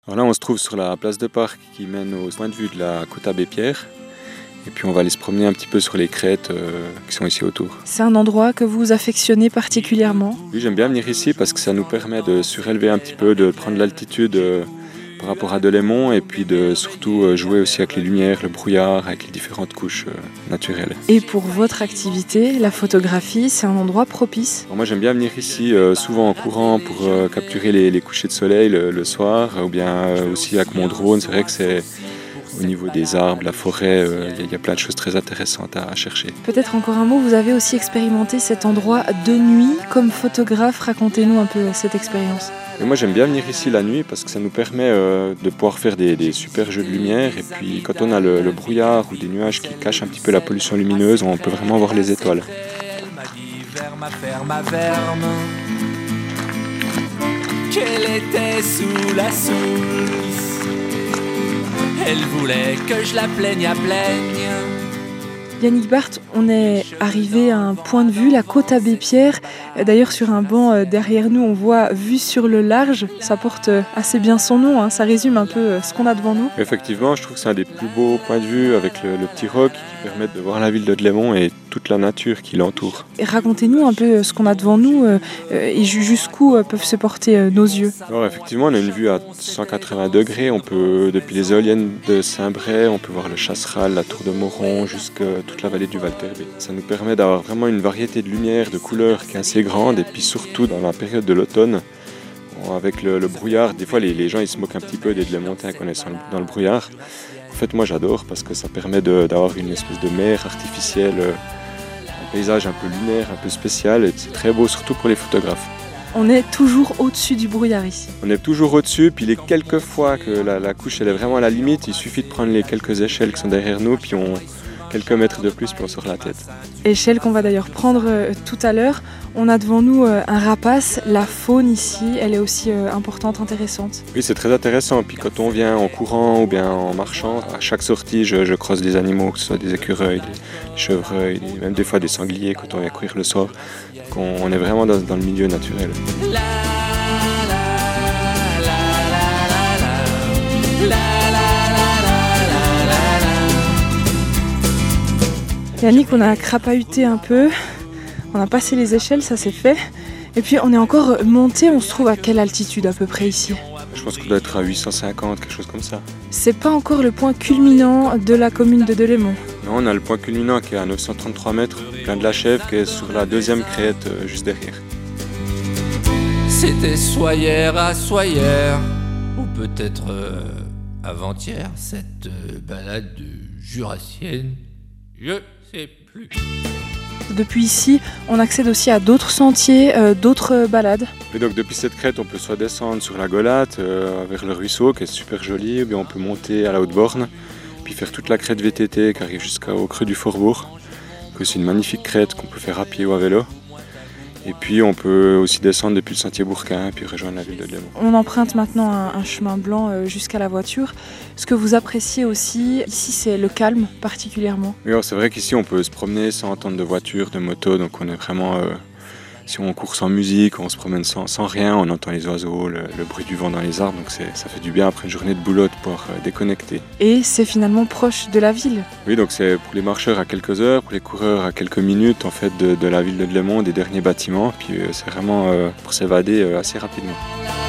Alors là, on se trouve sur la place de parc qui mène au point de vue de la côte Abbé Pierre. Et puis on va aller se promener un petit peu sur les crêtes qui sont ici autour. C'est un endroit que vous affectionnez particulièrement? Oui, j'aime bien venir ici parce que ça nous permet de surélever un petit peu, de prendre l'altitude par rapport à Delémont et puis de surtout jouer aussi avec les lumières, le brouillard, avec les différentes couches naturelles. Et pour votre activité, la photographie, c'est un endroit propice? Alors moi j'aime bien venir ici souvent en courant pour capturer les couchers de soleil le soir ou bien aussi avec mon drone. C'est vrai que c'est au niveau des arbres, la forêt, il y a plein de choses très intéressantes à chercher. Peut-être encore un mot, vous avez aussi expérimenté cet endroit de nuit comme photographe. Racontez-nous un peu cette expérience. Et moi j'aime bien venir ici la nuit parce que ça nous permet de pouvoir faire des super jeux de lumière et puis quand on a le brouillard ou des nuages qui cachent un petit peu la pollution lumineuse, on peut vraiment voir les étoiles. Qu'elle était sous la souce. Elle voulait que je la plaigne à plaigne. Yannick Barthes, on est arrivé à un point de vue, la côte Abbé Pierre. D'ailleurs, sur un banc derrière nous, on voit vue sur le large. Ça porte assez bien son nom, hein. Ça résume un peu ce qu'on a devant nous. Effectivement, je trouve que c'est un des plus beaux points de vue avec le petit roc qui permet de voir la ville de Delémont et toute la nature qui l'entoure. Et racontez-nous un peu ce qu'on a devant nous et jusqu'où peuvent se porter nos yeux. Alors effectivement, on a une vue à 180 degrés. On peut, depuis les éoliennes de Saint-Bray, on peut voir le Chasseral, la tour de Moron, jusqu'à toute la vallée du Val-Thérèse. Ça nous permet d'avoir vraiment une variété de lumière, de couleurs qui est assez grande. Et puis surtout dans la période de l'automne, avec le brouillard, des fois les gens ils se moquent un petit peu des Delémontains qu'on est dans le brouillard. En fait, moi j'adore parce que ça permet d'avoir une espèce de mer artificielle, un paysage un peu lunaire, un peu spécial. Et c'est très beau, surtout pour les photographes. On est toujours au-dessus du brouillard ici. On est toujours au-dessus, puis les quelques fois que la couche elle est vraiment à la limite, il suffit de prendre les quelques échelles qui sont derrière nous, puis quelques mètres de plus, puis on sort la tête. Échelle qu'on va d'ailleurs prendre tout à l'heure. On a devant nous un rapace. La faune ici, elle est aussi importante, intéressante. Oui, c'est très intéressant. Puis quand on vient en courant ou bien en marchant, à chaque sortie, je croise des animaux, que ce soit des écureuils, des chevreuils, même des fois des sangliers quand on vient courir le soir. Donc on est vraiment dans le milieu naturel. Yannick, on a crapahuté un peu, on a passé les échelles, ça c'est fait. Et puis on est encore monté, on se trouve à quelle altitude à peu près ici? Je pense qu'on doit être à 850, quelque chose comme ça. C'est pas encore le point culminant de la commune de Delémont. Non, on a le point culminant qui est à 933 mètres, plein de la Chèvre, qui est sur la deuxième crête juste derrière. C'était soit hier à Soyer, ou peut-être avant-hier, cette balade jurassienne. Je sais plus. Depuis ici, on accède aussi à d'autres sentiers, d'autres balades. Et donc depuis cette crête, on peut soit descendre sur la Golate, vers le ruisseau qui est super joli, ou bien on peut monter à la Haute-Borne, puis faire toute la crête VTT qui arrive jusqu'au creux du Forbourg. C'est une magnifique crête qu'on peut faire à pied ou à vélo. Et puis on peut aussi descendre depuis le sentier Bourquin puis rejoindre la ville de Delémont. On emprunte maintenant un chemin blanc jusqu'à la voiture. Ce que vous appréciez aussi ici, c'est le calme particulièrement. Oui, c'est vrai qu'ici on peut se promener sans entendre de voiture, de moto, donc on est vraiment... si on court sans musique, on se promène sans rien, on entend les oiseaux, le bruit du vent dans les arbres, donc ça fait du bien après une journée de boulot de pouvoir déconnecter. Et c'est finalement proche de la ville. Oui, donc c'est pour les marcheurs à quelques heures, pour les coureurs à quelques minutes en fait de la ville de Delémont, des derniers bâtiments, puis c'est vraiment pour s'évader assez rapidement.